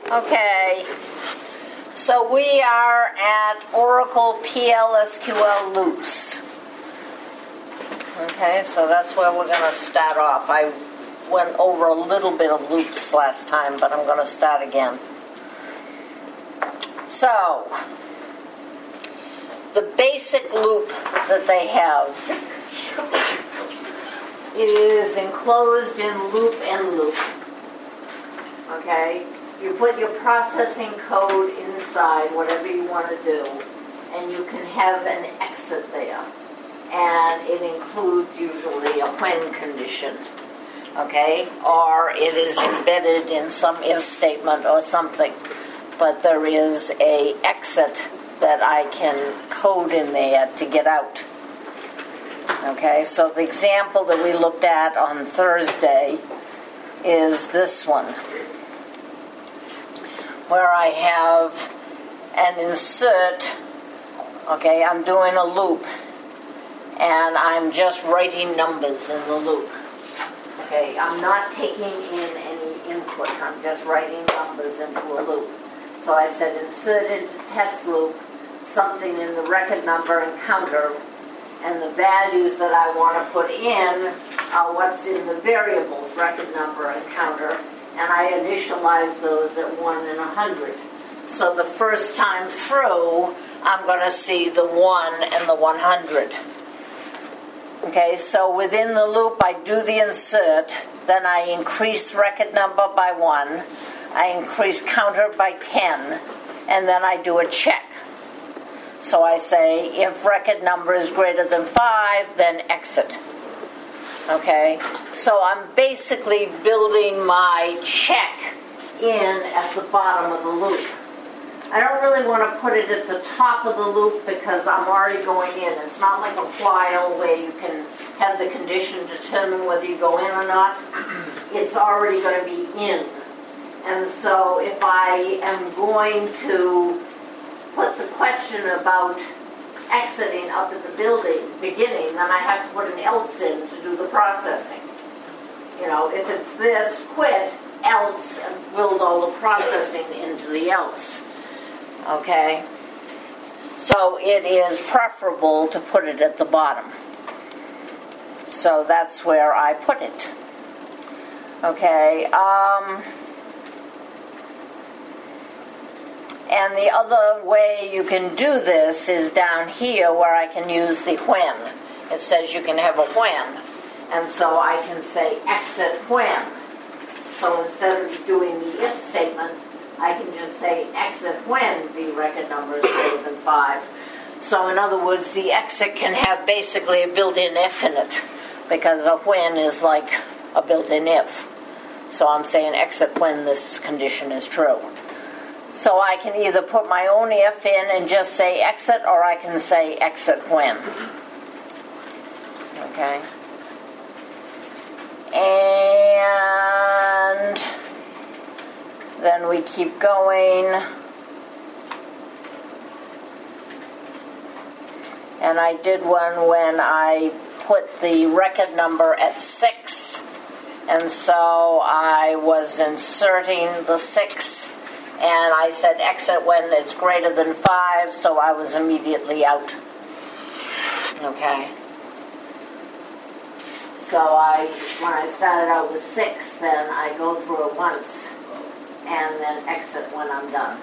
Okay, so we are at Oracle PLSQL loops. Okay, so that's where we're going to start off. I went over a little bit of loops last time, but I'm going to start again. So, the basic loop that they have is enclosed in loop and loop. Okay? You put your processing code inside, whatever you want to do, and you can have an exit there. And it includes usually a when condition, okay? Or it is embedded in some if statement or something. But there is a exit that I can code in there to get out. Okay, so the example that we looked at on Thursday is this one, where I have an insert. Okay, I'm doing a loop, and I'm just writing numbers in the loop. Okay, I'm not taking in any input, I'm just writing numbers into a loop. So I said inserted test loop, something in the record number and counter, and the values that I want to put in are what's in the variables, record number and counter, and I initialize those at 1 and 100. So the first time through, I'm going to see the 1 and the 100. Okay, so within the loop, I do the insert, then I increase record number by 1, I increase counter by 10, and then I do a check. So I say, if record number is greater than 5, then exit. Okay, so I'm basically building my check in at the bottom of the loop. I don't really want to put it at the top of the loop because I'm already going in. It's not like a while where you can have the condition determine whether you go in or not. It's already going to be in. And so if I am going to put the question about exiting up at the beginning, then I have to put an else in to do the processing. You know, if it's this, quit, else, and build all the processing into the else. Okay? So it is preferable to put it at the bottom. So that's where I put it. Okay, and the other way you can do this is down here where I can use the when. It says you can have a when. And so I can say exit when. So instead of doing the if statement, I can just say exit when the record number is greater than 5. So in other words, the exit can have basically a built-in if in it, because a when is like a built-in if. So I'm saying exit when this condition is true. So I can either put my own if in and just say exit, or I can say exit when. Okay. And then we keep going. And I did one when I put the record number at 6. And so I was inserting the 6. And I said exit when it's greater than 5, so I was immediately out. Okay. So when I started out with 6, then I go through it once, and then exit when I'm done.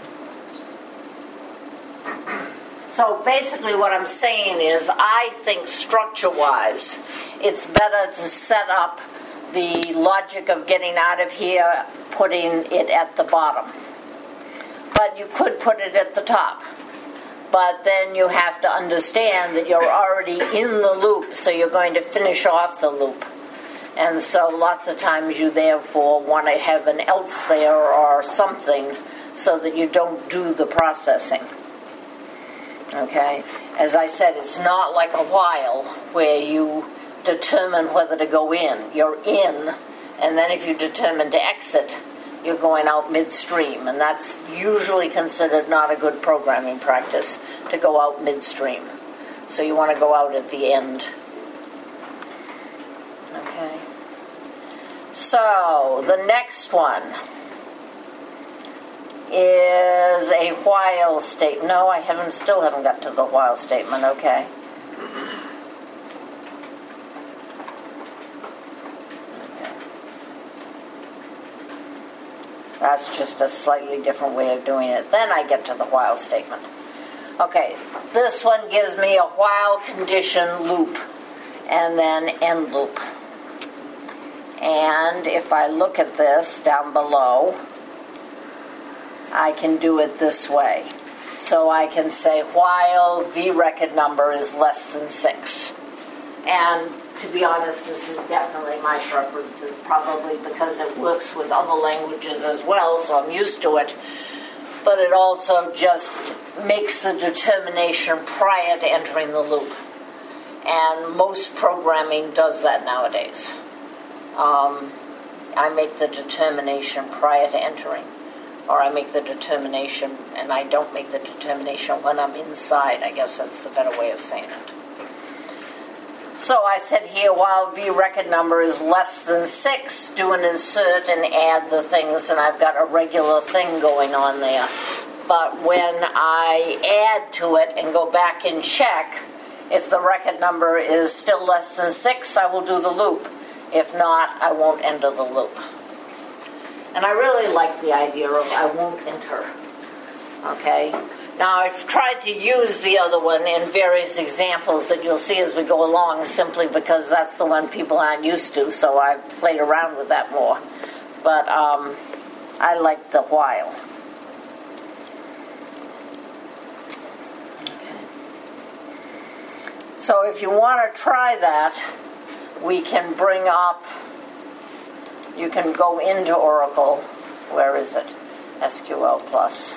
So basically what I'm saying is I think structure-wise, it's better to set up the logic of getting out of here, putting it at the bottom. But you could put it at the top. But then you have to understand that you're already in the loop, so you're going to finish off the loop. And so lots of times you therefore want to have an else there or something so that you don't do the processing. Okay? As I said, it's not like a while where you determine whether to go in. You're in, and then if you determine to exit, you're going out midstream, and that's usually considered not a good programming practice to go out midstream. So you want to go out at the end. Okay. So the next one is a while statement. No, I still haven't got to the while statement. Okay. That's just a slightly different way of doing it. Then I get to the while statement. Okay, this one gives me a while condition loop and then end loop. And if I look at this down below, I can do it this way. So I can say while VRecord number is less than 6. And to be honest, this is definitely my preference. It's probably because it works with other languages as well, so I'm used to it. But it also just makes the determination prior to entering the loop. And most programming does that nowadays. I make the determination prior to entering. Or I make the determination, and I don't make the determination when I'm inside. I guess that's the better way of saying it. So I said here, while VRecord number is less than 6, do an insert and add the things, and I've got a regular thing going on there. But when I add to it and go back and check, if the record number is still less than 6, I will do the loop. If not, I won't enter the loop. And I really like the idea of I won't enter. Okay? Now, I've tried to use the other one in various examples that you'll see as we go along, simply because that's the one people aren't used to, so I've played around with that more. But I like the while. Okay. So if you want to try that, we can bring up, you can go into Oracle. Where is it? SQL Plus.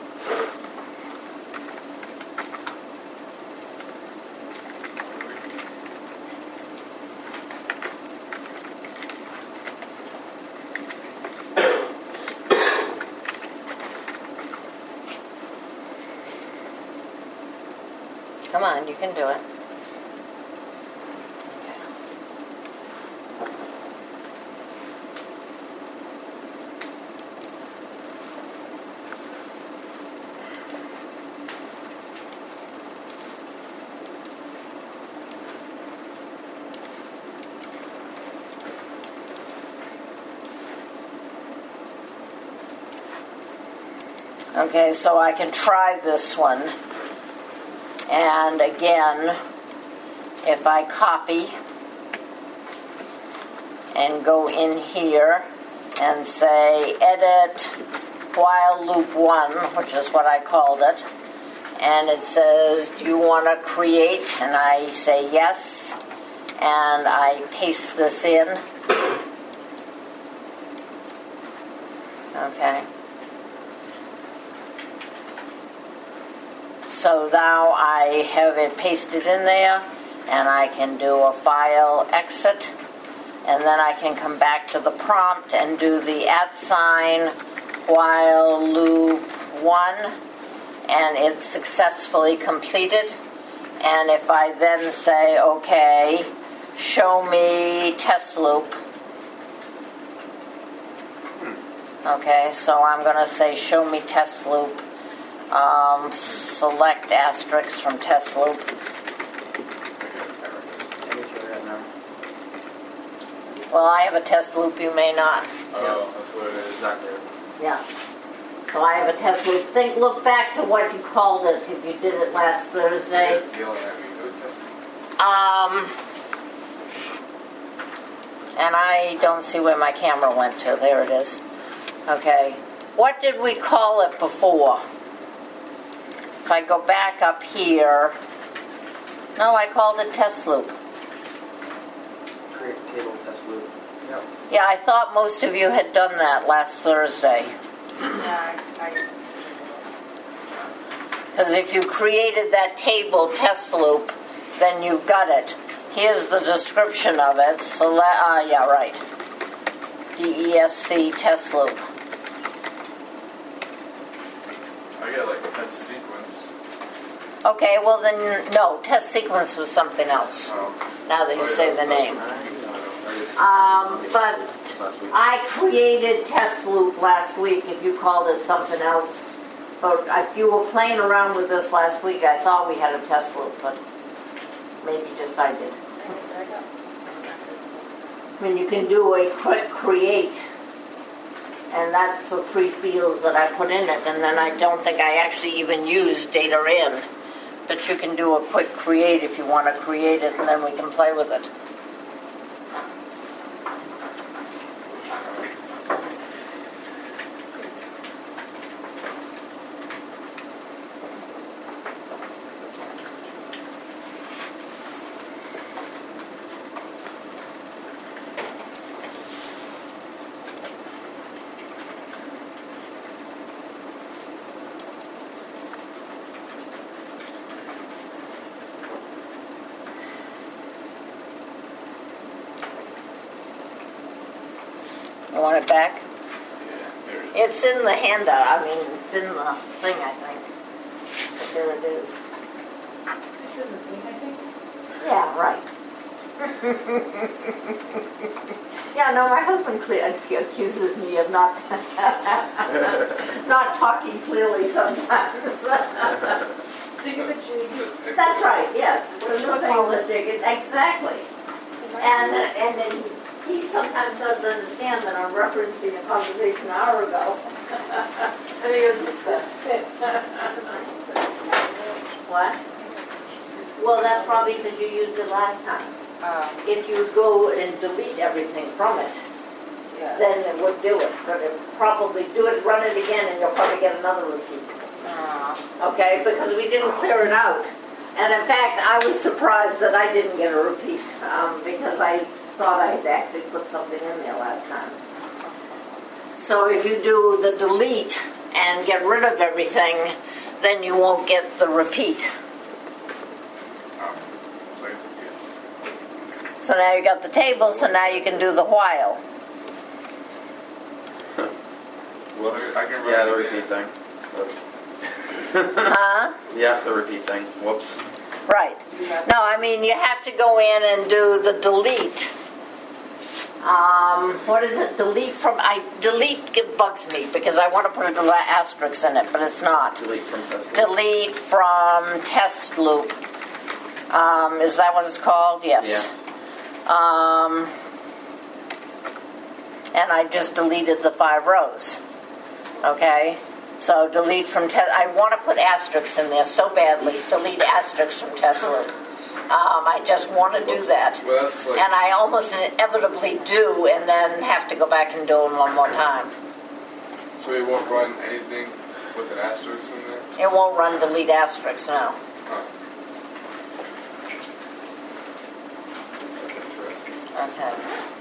Come on, you can do it. Okay, so I can try this one. And again, if I copy and go in here and say edit while loop 1, which is what I called it, and it says, do you want to create? And I say yes, and I paste this in. Okay. So now I have it pasted in there, and I can do a file exit, and then I can come back to the prompt and do the @ while loop 1, and it's successfully completed. And if I then say, okay, show me test loop. Okay, so I'm going to say show me test loop. Select asterisk from test loop. Well, I have a test loop, you may not. Oh, that's what it is, exactly. Yeah. So I have a test loop. Look back to what you called it if you did it last Thursday. It's yelling at me. Do a test loop. And I don't see where my camera went to. There it is. Okay. What did we call it before? If I go back up here, no, I called it test loop. Create table test loop. Yep. Yeah, I thought most of you had done that last Thursday. Yeah, Because if you created that table test loop, then you've got it. Here's the description of it. Yeah, right. DESC test loop. I get like a test sequence. Okay, well then, no, test sequence was something else. Oh. Now that you say the name. But last week. I created test loop last week, if you called it something else. But if you were playing around with this last week, I thought we had a test loop, but maybe just I did. I mean, you can do a quick create, and that's the 3 fields that I put in it, and then I don't think I actually even use data in. But you can do a quick create if you want to create it, and then we can play with it. You want it back? Yeah, there it is. It's in the handout. I mean, it's in the thing, I think. But there it is. It's in the thing, I think. Yeah, right. Yeah, no, my husband accuses me of not not talking clearly sometimes. Think of a G. That's right, yes. It's Which a new one thing call that it? they get- exactly. And then he sometimes doesn't understand that I'm referencing a conversation an hour ago. And he goes, with the fit. What? Well, that's probably because you used it last time. If you go and delete everything from it, Yeah. then it would do it. But it probably do it, run it again, and you'll probably get another repeat. Okay, because we didn't clear it out. And in fact, I was surprised that I didn't get a repeat, because I thought I'd actually put something in there last time. So if you do the delete and get rid of everything, then you won't get the repeat. So yeah. So now you got the table, so now you can do the while. Whoops. So I can run Yeah, the it again. repeat thing. Whoops. Huh? Yeah, the repeat thing. Whoops. Right. No, I mean, you have to go in and do the delete. What is it? Delete bugs me because I want to put a asterisk in it, but it's not. Delete from test. Delete from test loop. Is that what it's called? Yes. Yeah. And I just deleted the 5 rows. Okay? So delete from test. I want to put asterisks in there so badly. Delete asterisks from test loop. I just want to do that. Well, that's like, And I almost inevitably do, and then have to go back and do them one more time. so we won't run anything with an asterisk in there? It won't run delete asterisks now. Huh. That's interesting. Okay.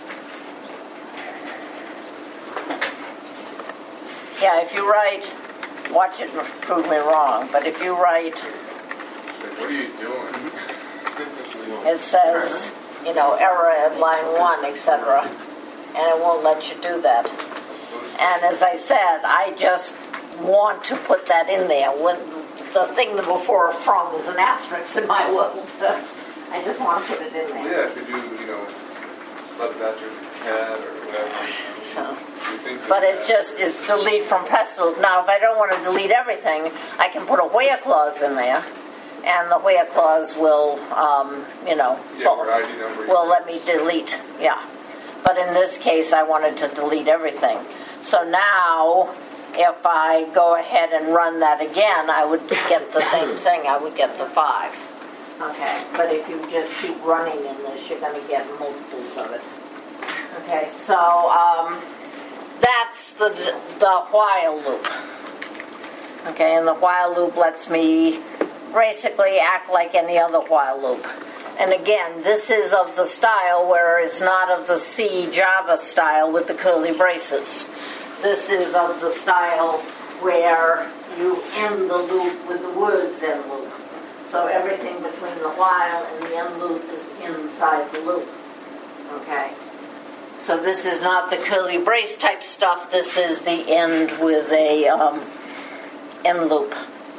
Yeah, if you write, watch it prove me wrong, but if you write, It's like, what are you doing? it says, error at line 1, etc. And it won't let you do that. And as I said, I just want to put that in there. When the thing before from is an asterisk in my world. I just want to put it in Well, there. yeah, if you do, slept at your cat or whatever. So, You think that but it's delete from test loop. Now, if I don't want to delete everything, I can put a where clause in there. And the where clause will, Yeah, or ID number. will let me delete, yeah. But in this case, I wanted to delete everything. So now, if I go ahead and run that again, I would get the same thing. I would get the 5. Okay, but if you just keep running in this, you're going to get multiples of it. Okay, so that's the while loop. Okay, and the while loop lets me basically act like any other while loop. And again, this is of the style where it's not of the C Java style with the curly braces. This is of the style where you end the loop with the words end loop. So everything between the while and the end loop is inside the loop. Okay. So this is not the curly brace type stuff. This is the end with a end loop.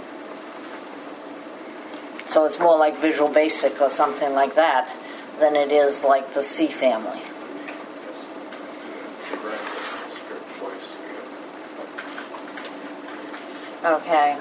So it's more like Visual Basic or something like that than it is like the C family. Okay.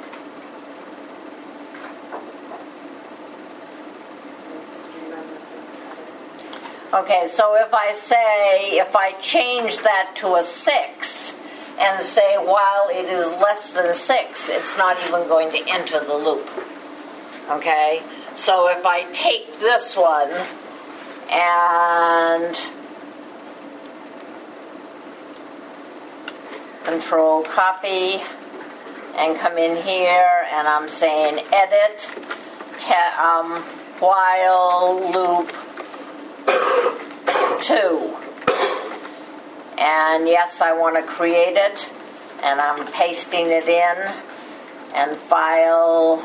Okay, so if I change that to a 6 and say while it is less than 6, it's not even going to enter the loop. Okay? So if I take this one and control copy and come in here and I'm saying edit while loop 2, and yes, I want to create it, and I'm pasting it in, and file,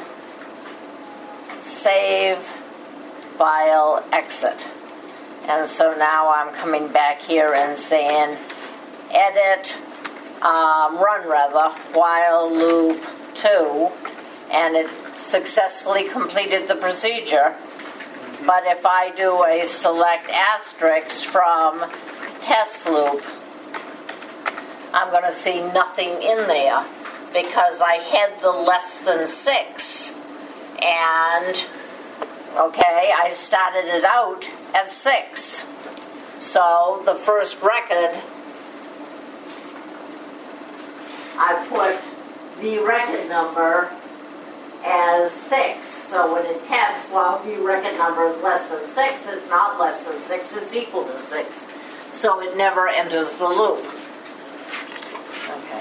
save, file, exit. And so now I'm coming back here and saying edit, run rather, while loop 2, and it successfully completed the procedure. But if I do a select asterisk from test loop, I'm going to see nothing in there because I had the less than 6. And, okay, I started it out at 6. So the first record, I put the record number as 6. So when it tests, well, if the record number is less than 6, it's not less than 6, it's equal to 6. So it never enters the loop. Okay.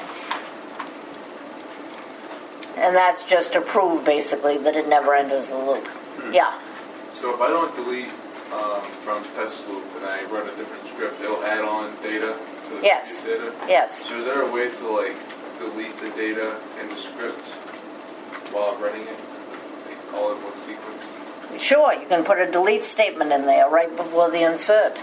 And that's just to prove, basically, that it never enters the loop. Yeah. So if I don't delete from test loop and I run a different script, it'll add on data to the Yes. previous data? Yes. So is there a way to, like, delete the data in the script while I'm running it? Like, all in one sequence? Sure, you can put a delete statement in there right before the insert.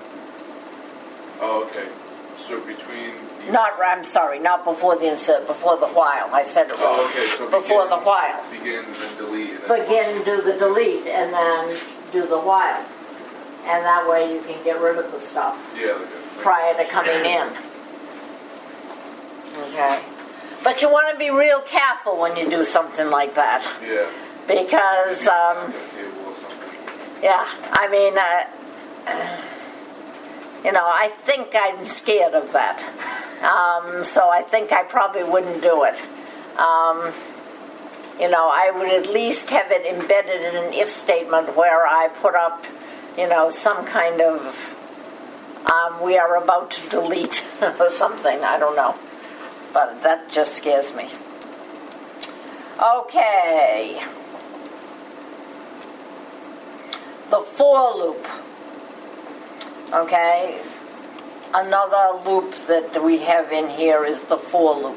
Oh, okay. So between... Not before the insert, before the while. I said it wrong. Oh, okay. So before the while. Begin and then delete. And then Begin, do the delete, and then do the while. And that way you can get rid of the stuff Yeah, like prior to coming in. Okay. But you want to be real careful when you do something like that. Yeah. Because, Table or something. yeah, I mean, I think I'm scared of that. So I think I probably wouldn't do it. I would at least have it embedded in an if statement where I put up, some kind of, we are about to delete or something. I don't know. But that just scares me. Okay. The for loop. Okay. Another loop that we have in here is the for loop.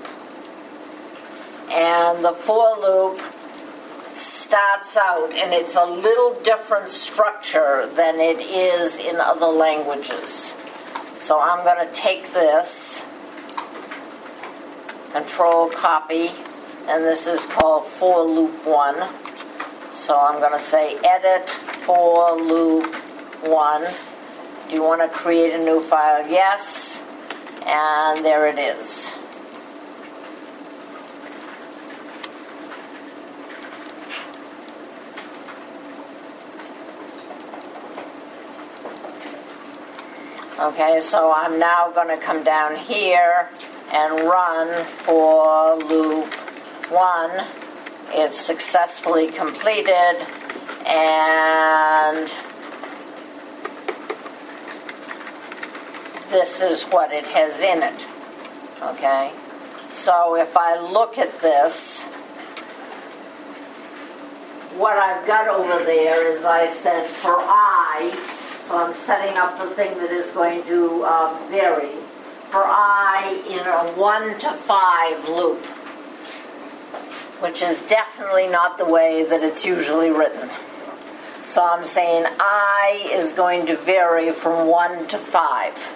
And the for loop starts out, and it's a little different structure than it is in other languages. So I'm going to take this, control copy, and this is called for loop 1. So I'm going to say edit for loop 1. Do you want to create a new file? Yes. And there it is. Okay, so I'm now going to come down here and run for loop 1. It's successfully completed, and this is what it has in it. Okay, so if I look at this, what I've got over there is I said for I, so I'm setting up the thing that is going to vary, for I in a 1 to 5 loop, which is definitely not the way that it's usually written. So I'm saying I is going to vary from 1 to 5.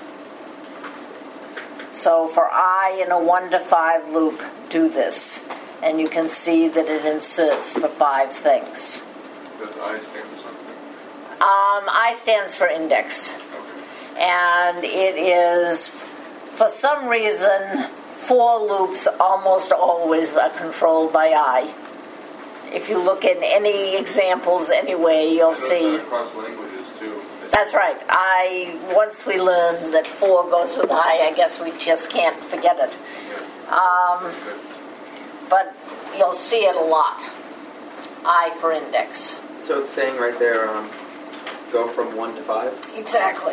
So for I in a 1 to 5 loop, do this. And you can see that it inserts the 5 things. Does I stand for something? I stands for index. Okay. And it is, for some reason, for loops almost always are controlled by I. If you look in any examples anyway, you'll I know see. it's across languages too. That's right. Once we learn that for goes with I guess we just can't forget it. Yeah. That's good. But you'll see it a lot. I for index. So it's saying right there, go from 1 to 5? Exactly.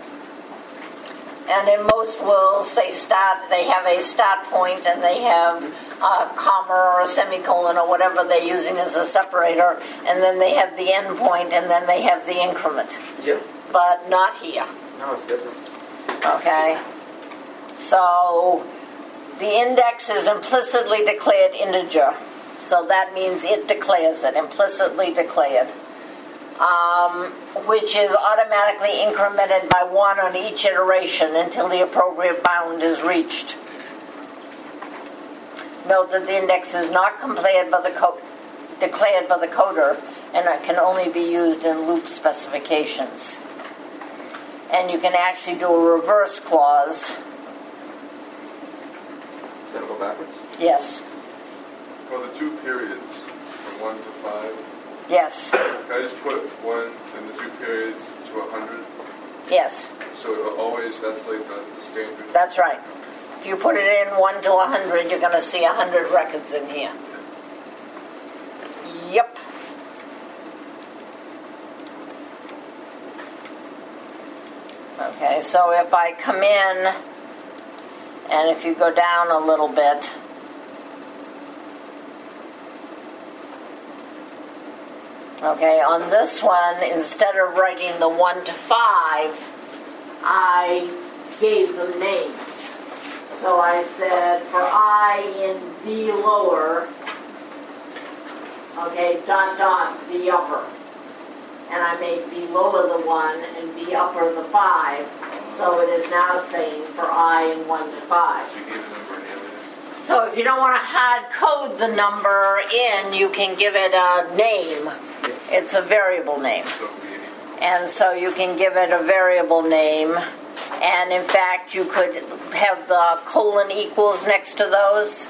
And in most wills, they have a start point and they have a comma or a semicolon or whatever they're using as a separator, and then they have the end point and then they have the increment. Yep. But not here. No, it's different. Okay? So the index is implicitly declared integer. So that means it declares it, implicitly declared. Which is automatically incremented by 1 on each iteration until the appropriate bound is reached. Note that the index is not declared by the coder, and it can only be used in loop specifications. And you can actually do a reverse clause. Does that go backwards? Yes. For the 2 periods, from 1 to 5, Yes. can I just put 1 and the 2 periods to 100? Yes. So it'll always, that's like the standard. That's right. If you put it in 1 to 100, you're going to see 100 records in here. Yep. Okay, so if I come in, and if you go down a little bit, okay, on this one, instead of writing the 1 to 5, I gave them names. So I said, for I in B lower, okay, dot dot B upper. And I made B lower the 1 and B upper the 5. So it is now saying for I in 1 to 5. So you gave the number and alias. So if you don't want to hard code the number in, you can give it a name. It's a variable name. So it'll be any. And so you can give it a variable name. And in fact, you could have the colon equals next to those.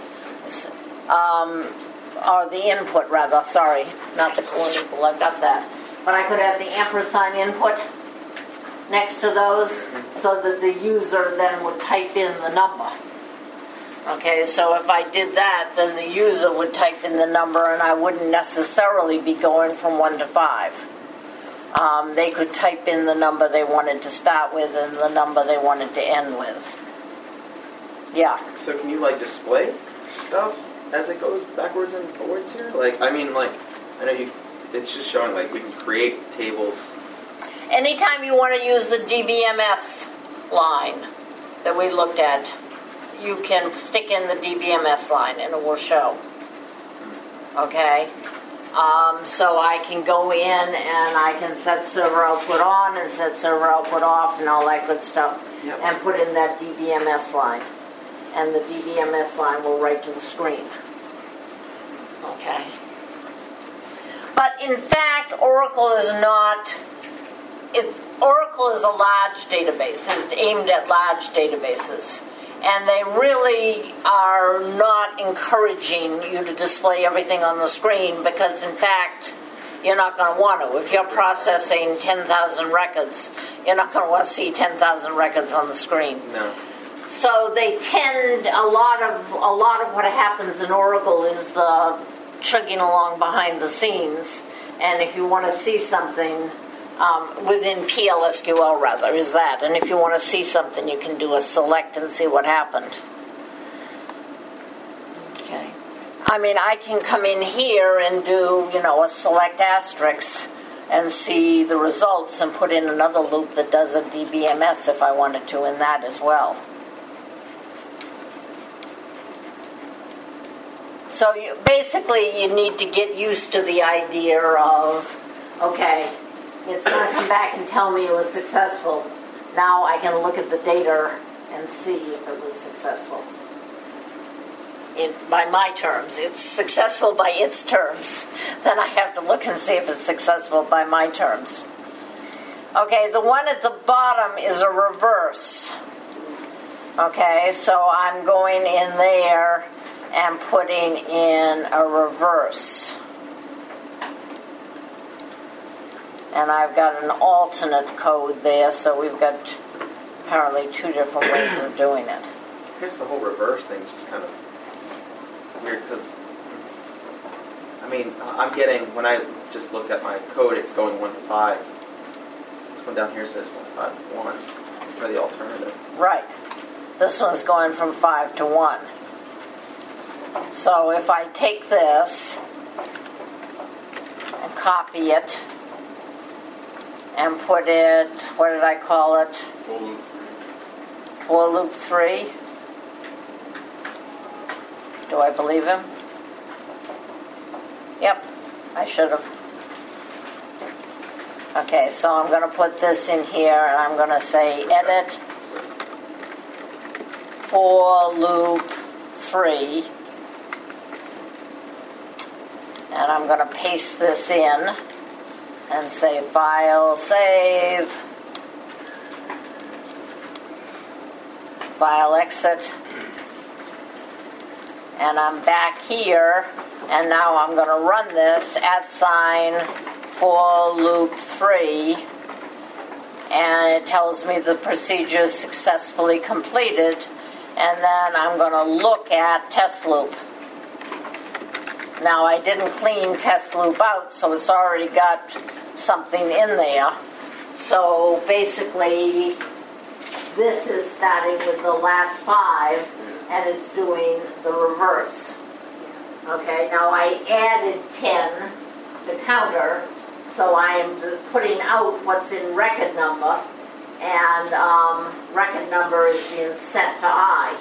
Or the input, rather. Sorry, not the colon equal. I've got that. But I could have the ampersand input next to those so that the user then would type in the number. Okay, so if I did that, then the user would type in the number and I wouldn't necessarily be going from 1 to 5. They could type in the number they wanted to start with and the number they wanted to end with. Yeah. So can you like display stuff as it goes backwards and forwards here? Like, I mean, like, I know it's just showing like we can create tables. Anytime you want to use the DBMS line that we looked at, you can stick in the DBMS line and it will show. Okay? So I can go in and I can set server output on and set server output off and all that good stuff. Yep. And put in that DBMS line. And the DBMS line will write to the screen. Okay? But in fact, Oracle is not... Oracle is a large database. It's aimed at large databases. And they really are not encouraging you to display everything on the screen because, in fact, you're not going to want to. If you're processing 10,000 records, you're not going to want to see 10,000 records on the screen. No. So they tend, a lot of what happens in Oracle is the chugging along behind the scenes. And if you want to see something... within PLSQL rather, is that. And if you want to see something, you can do a select and see what happened. Okay. I mean, I can come in here and do, a select asterisk and see the results and put in another loop that does a DBMS if I wanted to in that as well. So basically, you need to get used to the idea of, okay, it's going to come back and tell me it was successful. Now I can look at the data and see if it was successful. By my terms. It's successful by its terms. Then I have to look and see if it's successful by my terms. Okay, the one at the bottom is a reverse. Okay, so I'm going in there and putting in a reverse. And I've got an alternate code there, so we've got apparently two different ways of doing it. I guess the whole reverse thing's just kind of weird because, I mean, I'm getting, when I just looked at my code, it's going 1 to 5. This one down here says 5 to 1. Try the alternative. Right. This one's going from 5 to 1. So if I take this and copy it and put it, what did I call it? For loop 3. Do I believe him? Yep, I should have. Okay, so I'm going to put this in here and I'm going to say edit for loop 3. And I'm going to paste this in and say file save, file exit, and I'm back here, and now I'm going to run this @ for loop 3, and it tells me the procedure is successfully completed, and then I'm going to look at test loop. Now I didn't clean test loop out, so it's already got something in there. So basically, this is starting with the last 5, and it's doing the reverse. Okay, now I added 10 to counter, so I am putting out what's in record number, and record number is being set to I.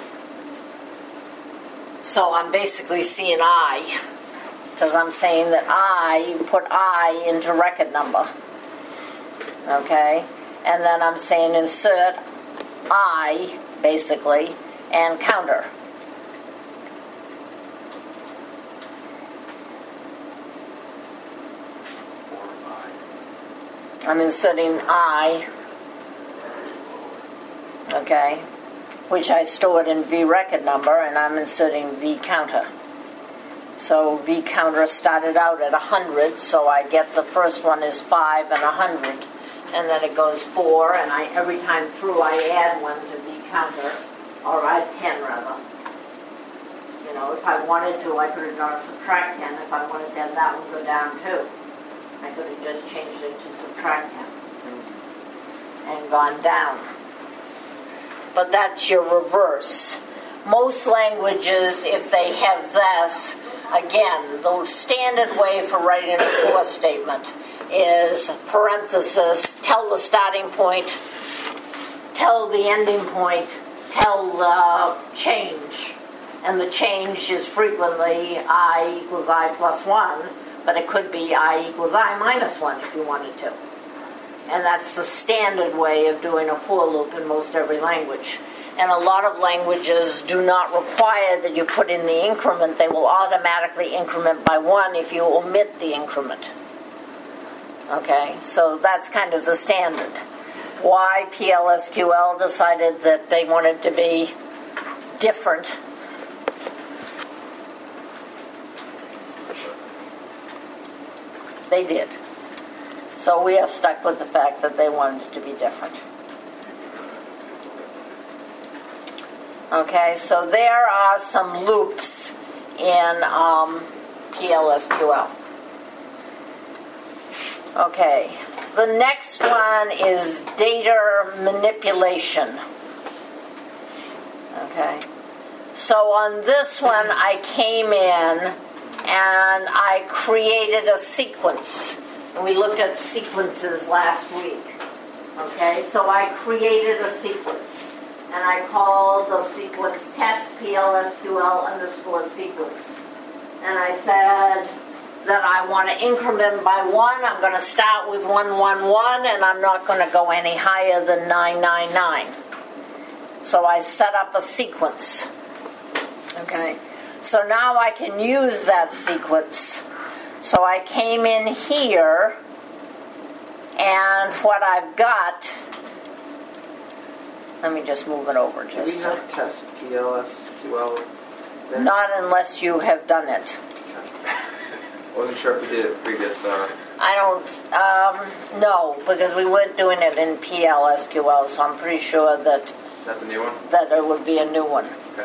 So I'm basically seeing I, because I'm saying that you put I into record number. Okay? And then I'm saying insert I, basically, and counter. I'm inserting I, okay, which I stored in V record number, and I'm inserting V counter. So V counter started out at 100, so I get the first one is 5 and 100, and then it goes 4, and every time through I add 1 to V counter, or add 10 rather. You know, if I wanted to, I could have done a subtract 10. If I wanted to have that one go down too, I could have just changed it to subtract 10 and gone down. But that's your reverse. Most languages, if they have this, again, the standard way for writing a for statement is parenthesis, tell the starting point, tell the ending point, tell the change. And the change is frequently I equals I plus 1, but it could be I equals I minus 1 if you wanted to. And that's the standard way of doing a for loop in most every language. And a lot of languages do not require that you put in the increment. They will automatically increment by 1 if you omit the increment. Okay, so that's kind of the standard. Why PLSQL decided that they wanted to be different. They did. So we are stuck with the fact that they wanted it to be different. Okay, so there are some loops in PLSQL. Okay, the next one is data manipulation. Okay, so on this one I came in and I created a sequence. And we looked at sequences last week. Okay, so I created a sequence. And I called the sequence test PLSQL _ sequence. And I said that I want to increment by 1. I'm going to start with 111, and I'm not going to go any higher than 999. So I set up a sequence. Okay. So now I can use that sequence. So I came in here, and what I've got Let me just move it over. Do Just we have test PLSQL there? not unless you have done it. I wasn't sure if we did it previous. I don't, no, because we weren't doing it in PLSQL, so I'm pretty sure that That's a new one? it would be a new one. Okay.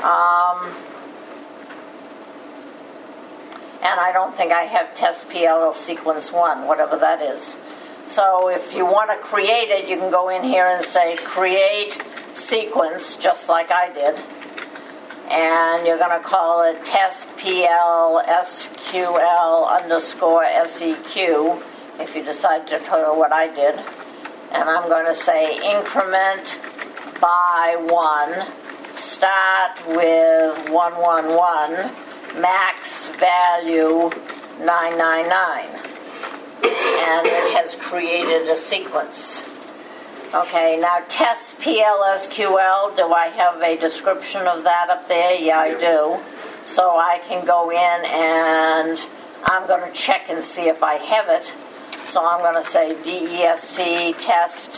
And I don't think I have test PL sequence 1, whatever that is. So if you want to create it, you can go in here and say create sequence, just like I did. And you're going to call it test PL SQL underscore SEQ if you decide to do what I did. And I'm going to say increment by 1, start with 111, max value 999. And it has created a sequence. Okay, now test PLSQL, do I have a description of that up there? Yeah, I do. So I can go in and I'm going to check and see if I have it. So I'm going to say DESC test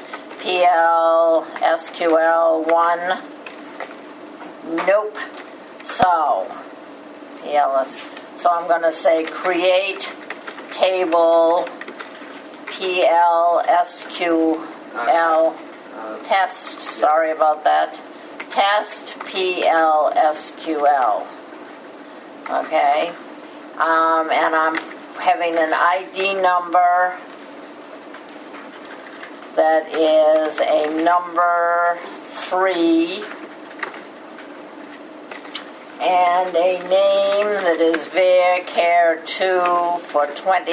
PLSQL 1. Nope. So, so I'm going to say create table PLSQL test, sorry about that, test PLSQL. Okay, and I'm having an ID number that is a number 3 and a name that is varchar2 for 20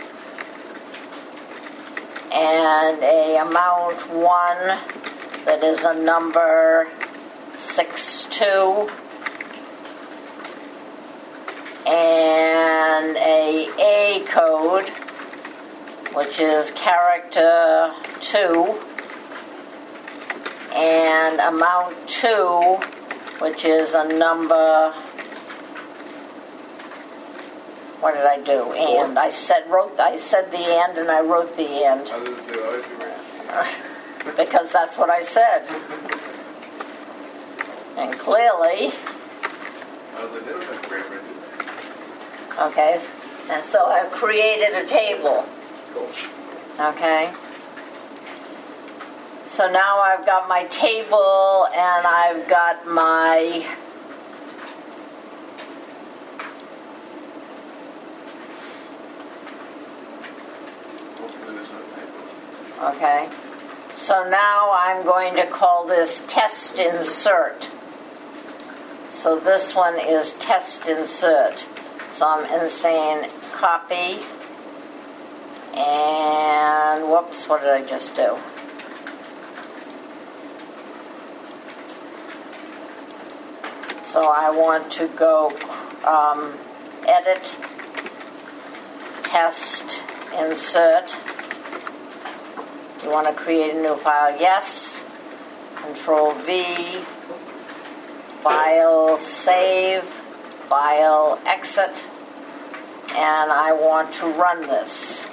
and a amount 1 that is a number 62 and a code which is character 2 and amount 2 which is a number, what did I do? And I said the and I wrote the and. I was going to say, why did you write? Because that's what I said. And clearly. I was like, they don't have grammar, do they? Okay, and so I've created a table. Cool. Okay. So now I've got my table and I've got my Hopefully there's no typo. okay. So now I'm going to call this test insert. So this one is test insert. So I'm saying copy and whoops, what did I just do? So I want to go edit, test, insert. You want to create a new file? Yes. Control V. File save. File exit. And I want to run this.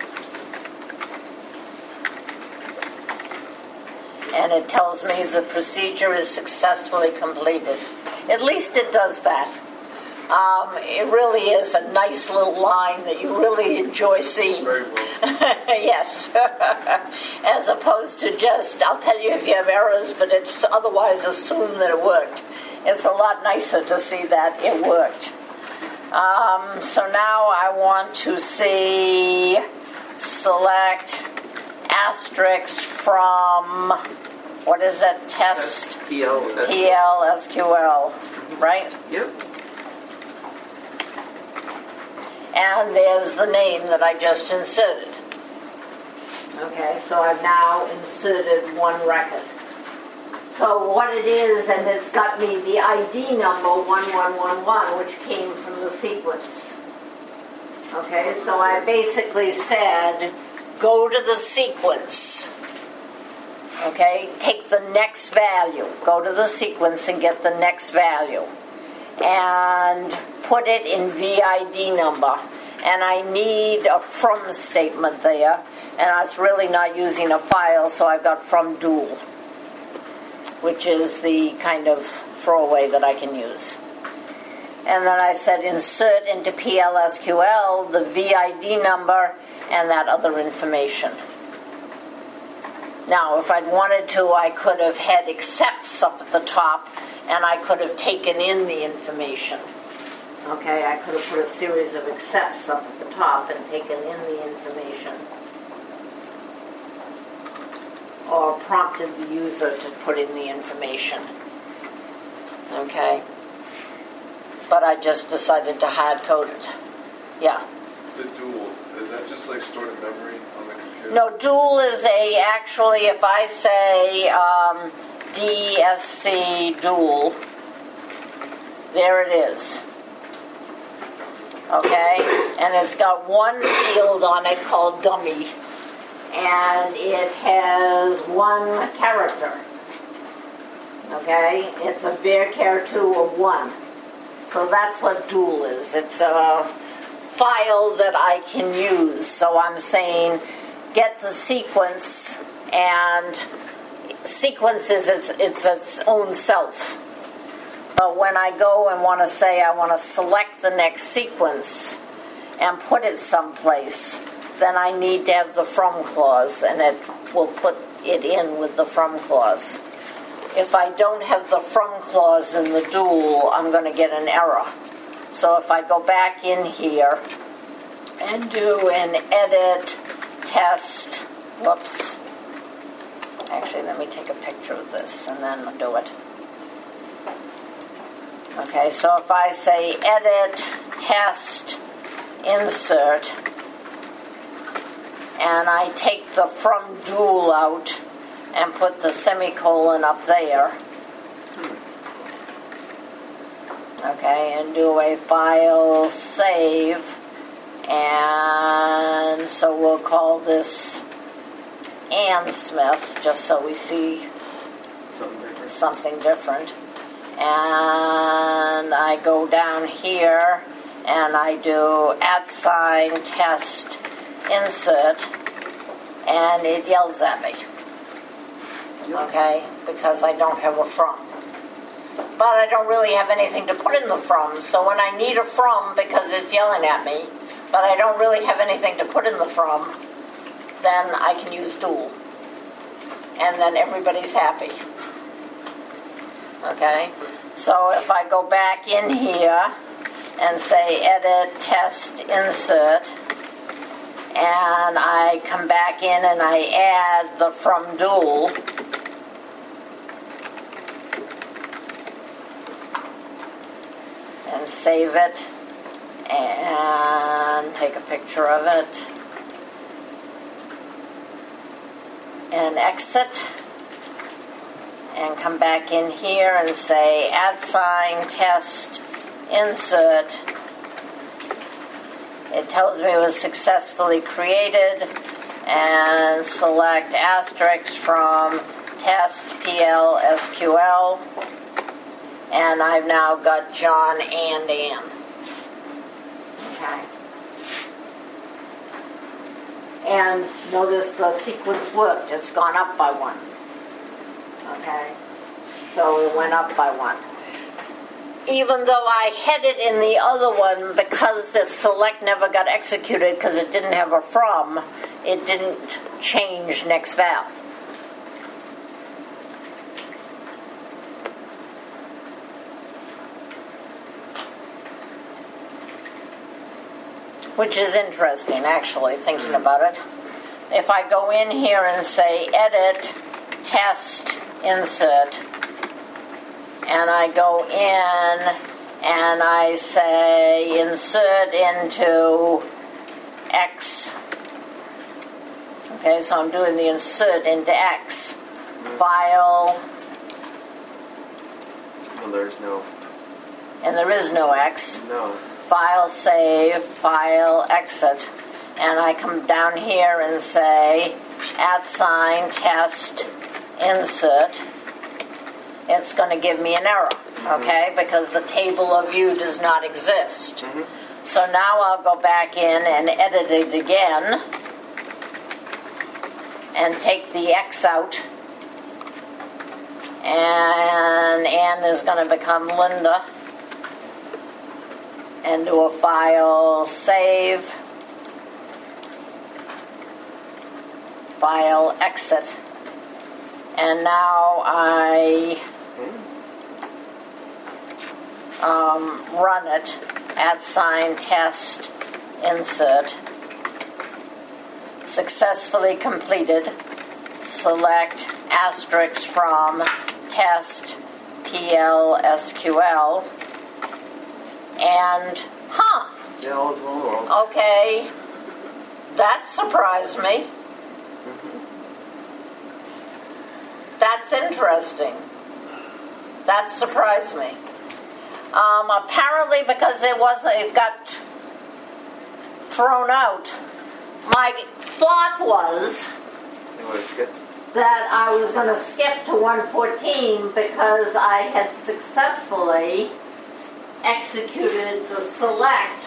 And it tells me the procedure is successfully completed. At least it does that. It really is a nice little line that you really enjoy seeing. Very well. Yes. As opposed to just, I'll tell you if you have errors, but it's otherwise assume that it worked. It's a lot nicer to see that it worked. So now I want to see, select asterisk from, what is it, test PLSQL, right? Yep. And there's the name that I just inserted. Okay, so I've now inserted one record. So what it is, and it's got me the ID number 1111, which came from the sequence. Okay, so I basically said, go to the sequence. Okay, take the next value. Go to the sequence and get the next value. And put it in VID number. And I need a from statement there. And I was really not using a file, so I've got from dual. which is the kind of throwaway that I can use. And then I said insert into PLSQL the VID number and that other information. Now, if I'd wanted to, I could have had accepts up at the top, and I could have taken in the information. Okay, I could have put a series of accepts up at the top and taken in the information. Or prompted the user to put in the information. Okay? But I just decided to hard code it. Yeah. The dual, is that just like stored in memory on the computer? No, dual is actually, if I say DSC dual, there it is. Okay? And it's got one field on it called dummy. And it has one character. Okay? It's a varchar2 of 1. So that's what dual is. It's a file that I can use. So I'm saying get the sequence, and sequence is its own self. But when I go and want to say I want to select the next sequence and put it someplace, then I need to have the from clause, and it will put it in with the from clause. If I don't have the from clause in the dual, I'm going to get an error. So if I go back in here and do an edit test, whoops. Actually, let me take a picture of this and then I'll do it. Okay, so if I say edit test insert, and I take the from dual out and put the semicolon up there. Okay, and do a file save, and so we'll call this Ann Smith, just so we see something different. And I go down here and I do @ test insert, and it yells at me. Okay, because I don't have a from. But I don't really have anything to put in the from, so when I need a from because it's yelling at me, but I don't really have anything to put in the from, then I can use dual. And then everybody's happy. Okay, so if I go back in here and say edit test insert, and I come back in and I add the from dual, and save it and take a picture of it and exit and come back in here and say @ test insert. It tells me it was successfully created, and select asterisk from test PLSQL, and I've now got John and Ann. Okay. And notice the sequence worked. It's gone up by 1. Okay. So it went up by 1. Even though I had it in the other one, because the select never got executed because it didn't have a from, it didn't change next val. Which is interesting, actually, thinking about it. If I go in here and say edit test insert, and I go in and I say insert into X. Okay, so I'm doing the insert into X. File. Well, there's no. And there is no X. No. File save, file exit. And I come down here and say @ test insert. It's going to give me an error, okay, because the table of view does not exist. Mm-hmm. So now I'll go back in and edit it again and take the X out And Ann is going to become Linda. And do a file save. File exit. And now I run it. @ test insert. Successfully completed. Select asterisk from test PL/SQL. And, Yeah, all is well in the world. okay, that surprised me. That's interesting. That surprised me. Apparently because it got thrown out. My thought was You want to skip? that I was going to skip to 114 because I had successfully executed the select,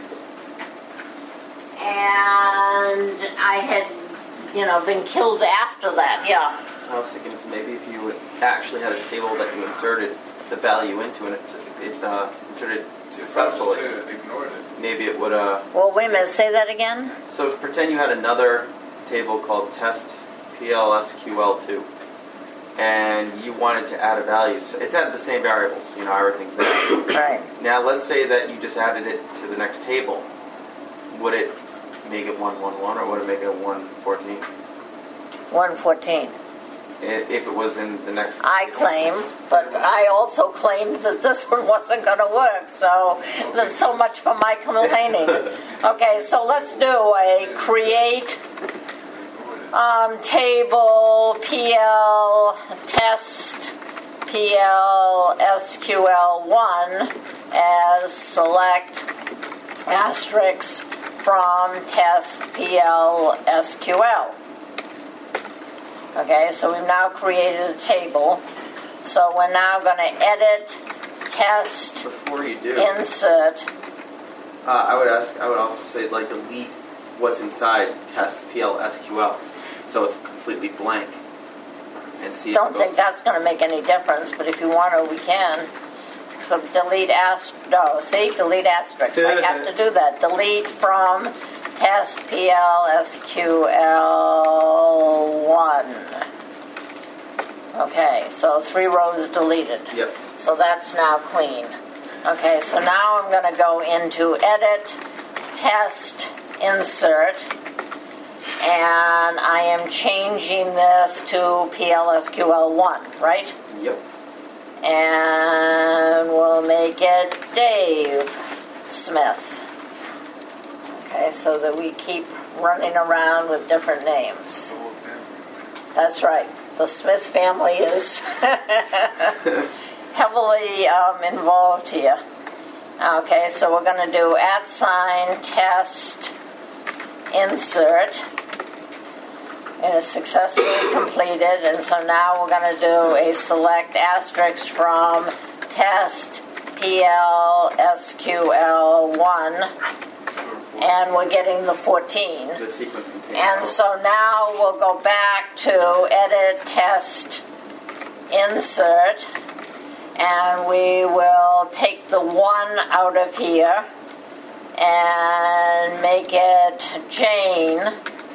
and I had, been killed after that. Yeah. I was thinking maybe if you actually had a table that you inserted the value into and it inserted successfully, Ignored it. maybe it would. Well, wait a minute. Say that again. So pretend you had another table called test PL/SQL2, and you wanted to add a value. So it's added the same variables. Everything's there. Right. Now let's say that you just added it to the next table. Would it make it 111 or would it make it 114? 114. If it was in the next. I claim, but I also claimed that this one wasn't going to work, so that's so much for my complaining. Okay, so let's do a create table PL test PL/SQL1 as select asterisk from test PL/SQL. Okay, so we've now created a table. So we're now going to edit, test, Before you do, insert. I would also say delete what's inside test PL/SQL, so it's completely blank, and see. Don't think that's going to make any difference, but if you want to, we can. So delete delete asterisk. I have to do that. Delete from test PL/SQL1. Okay, so 3 rows deleted. Yep. So that's now clean. Okay, so now I'm going to go into edit, test, insert, and I am changing this to PL/SQL1, right? Yep. And we'll make it Dave Smith. Okay, so that we keep running around with different names. The whole family. That's right. The Smith family is heavily involved here. Okay, so we're going to do @ test insert. It is successfully completed, and so now we're going to do a select asterisk from test PL/SQL1, and we're getting the 14. The sequence contains. And so now we'll go back to edit, test, insert, and we will take the 1 out of here and make it Jane.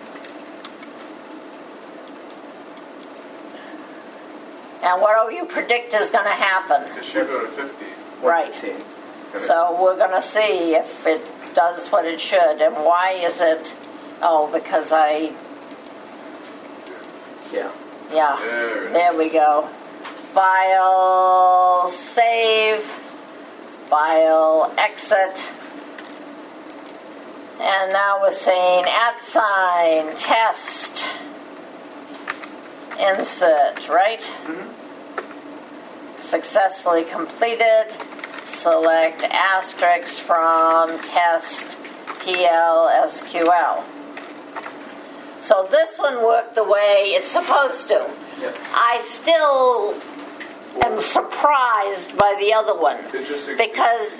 And what do you predict is going to happen? It should go to 50. Right. 115. So we're going to see if it does what it should. And why is it? Oh, because Yeah. yeah. There we go. File save. File exit. And now we're saying @ test insert, right? Mm-hmm. Successfully completed. Select asterisk from test PL/SQL. So this one worked the way it's supposed to. Yep. I still am surprised by the other one because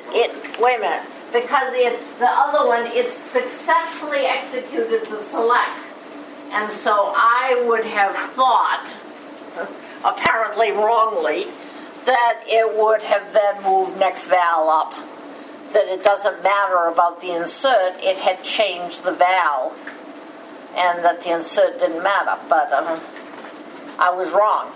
the other one, it successfully executed the select. And so I would have thought apparently wrongly, that it would have then moved next val up. That it doesn't matter about the insert, it had changed the val, and that the insert didn't matter. But I was wrong.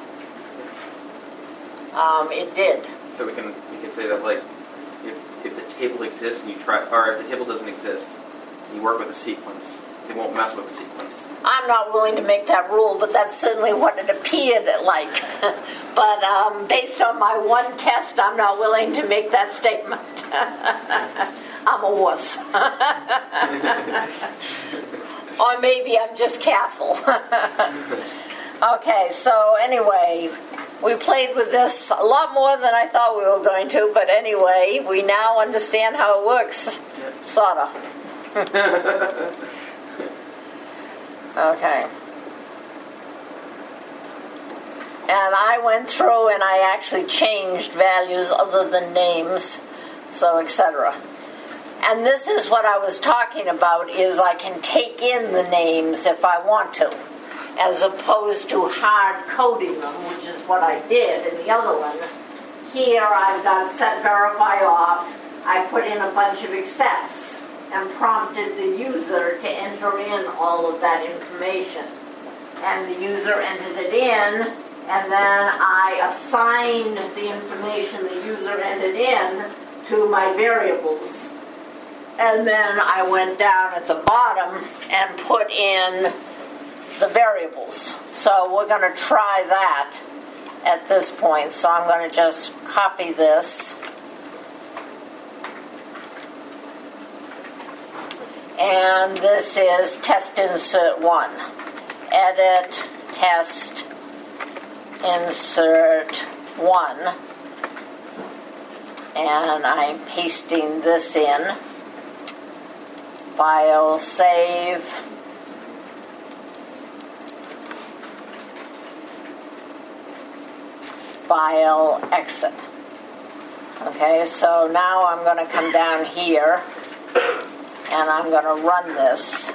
It did. So we can say that, like, if the table exists and you try, or if the table doesn't exist, you work with a sequence. It won't mess with the sequence. I'm not willing to make that rule, but that's certainly what it appeared like. But based on my one test, I'm not willing to make that statement. I'm a wuss. Or maybe I'm just careful. Okay, so anyway, we played with this a lot more than I thought we were going to, but anyway, we now understand how it works. Sort of. Okay. And I went through and I actually changed values other than names, so etc. And this is what I was talking about, is I can take in the names if I want to, as opposed to hard coding them, which is what I did in the other one. Here I've got set verify off. I put in a bunch of accepts and prompted the user to enter in all of that information. And the user entered it in, and then I assigned the information the user entered in to my variables. And then I went down at the bottom and put in the variables. So we're going to try that at this point. So I'm going to just copy this. And this is test insert 1. Edit test insert 1. And I'm pasting this in. File, save. File, exit. Okay, so now I'm going to come down here and I'm going to run this.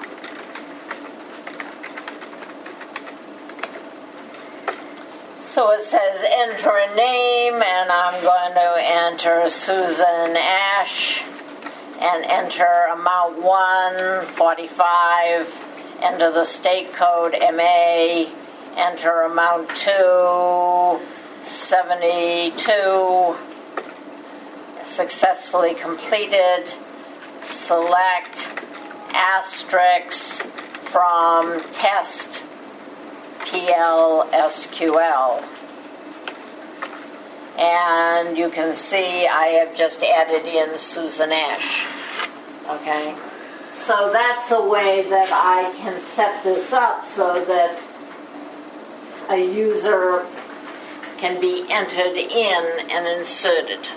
So it says enter a name, and I'm going to enter Susan Ash, and enter amount 1, 45, enter the state code MA, enter amount 2, 72, successfully completed. Select asterisk from test PLSQL. And you can see I have just added in Susan Ash. Okay? So that's a way that I can set this up so that a user can be entered in and inserted.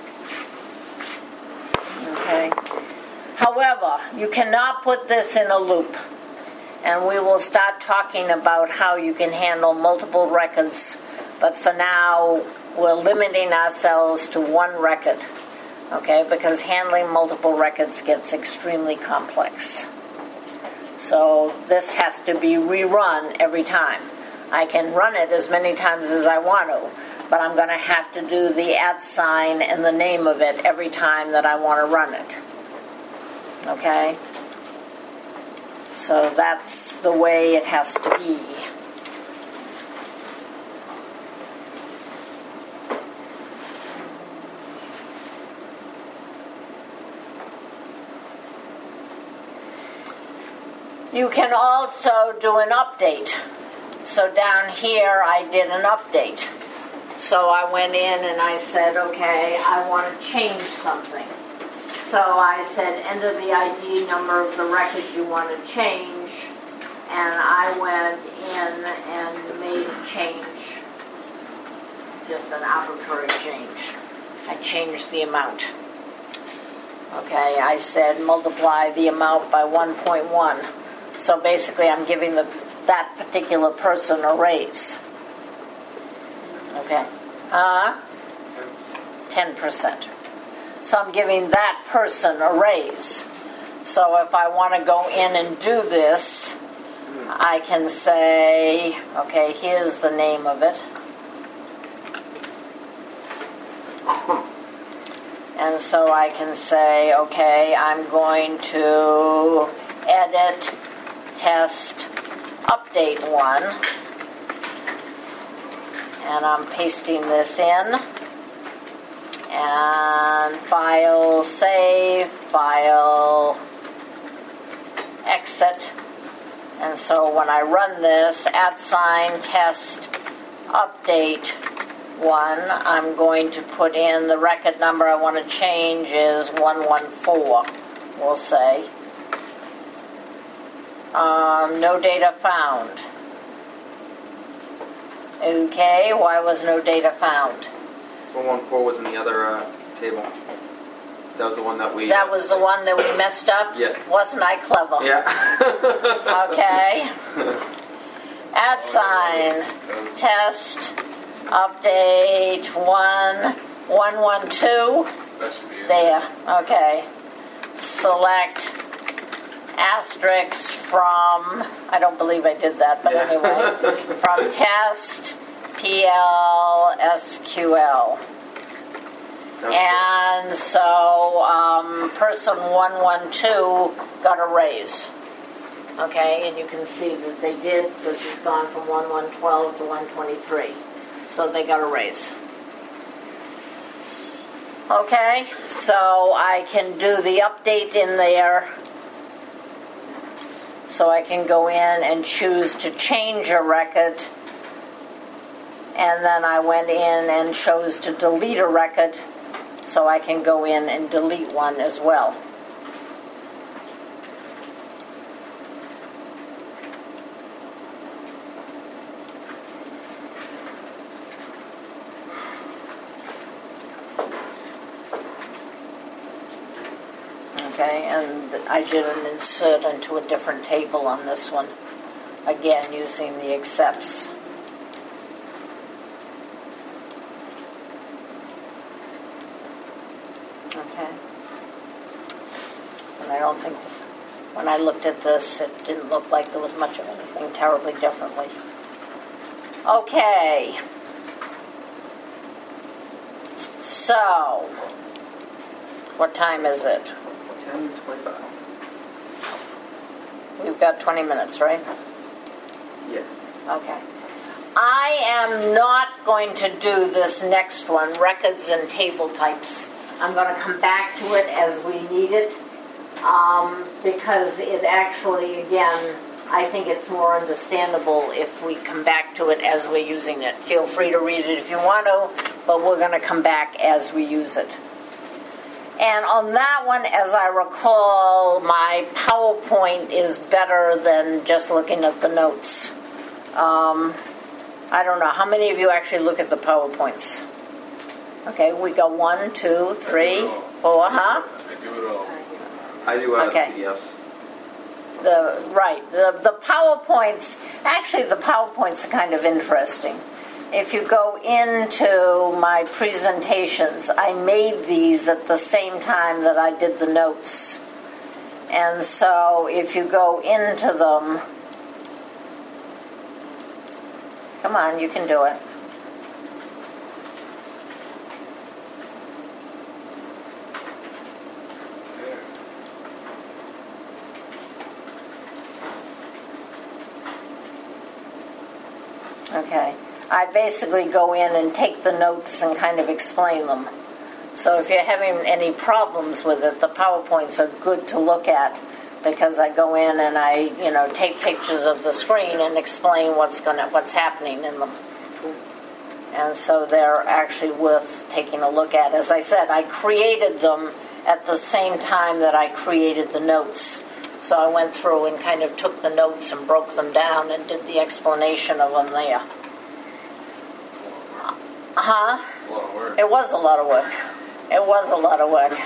Okay? However, you cannot put this in a loop, and we will start talking about how you can handle multiple records, but for now, we're limiting ourselves to one record, okay, because handling multiple records gets extremely complex. So this has to be rerun every time. I can run it as many times as I want to, but I'm going to have to do the @ sign and the name of it every time that I want to run it. Okay? So that's the way it has to be. You can also do an update. So down here I did an update. So I went in and I said, okay, I want to change something. So I said, enter the ID number of the record you want to change, and I went in and made a change, just an arbitrary change. I changed the amount. Okay, I said multiply the amount by 1.1. So basically I'm giving that particular person a raise. Okay. 10%. So I'm giving that person a raise. So if I want to go in and do this, I can say, okay, here's the name of it. And so I can say, okay, I'm going to edit, test, update 1. And I'm pasting this in. And file, save, file, exit. And so when I run this, @test, update 1, I'm going to put in the record number I want to change is 114, we'll say. No data found. Okay, why was no data found? So 114 was in the other table. That was the one that we... That was the one that we messed up? Yeah. Wasn't I clever? Yeah. Okay. @test, update 112. That should be it. There. Okay. Select asterisk from, I don't believe I did that, but Yeah. anyway, from test, PL, SQL. And so person 112 got a raise. Okay, and you can see that they did, because it's gone from 1112 to 123. So they got a raise. Okay, so I can do the update in there. So I can go in and choose to change a record. And then I went in and chose to delete a record. So I can go in and delete one as well. Okay, and I did an insert into a different table on this one. Again, using the accepts. Okay. And I don't think, when I looked at this, it didn't look like there was much of anything terribly differently. Okay. So, what time is it? 10:25. We've got 20 minutes, right? Yeah. Okay. I am not going to do this next one, records and table types. I'm going to come back to it as we need it, because it actually, again, I think it's more understandable if we come back to it as we're using it. Feel free to read it if you want to, but we're going to come back as we use it. And on that one, as I recall, my PowerPoint is better than just looking at the notes. I don't know. How many of you actually look at the PowerPoints? Okay, we go 1, 2, 3, 4, huh? I do it all. I do Okay. PDFs. The PowerPoints, actually the PowerPoints are kind of interesting. If you go into my presentations, I made these at the same time that I did the notes. And so if you go into them, come on, you can do it. Okay. I basically go in and take the notes and kind of explain them. So if you're having any problems with it, the PowerPoints are good to look at, because I go in and I, take pictures of the screen and explain what's happening in them. And so they're actually worth taking a look at. As I said, I created them at the same time that I created the notes. So I went through and kind of took the notes and broke them down and did the explanation of them there. Huh? A lot of work. It was a lot of work. It was a lot of work.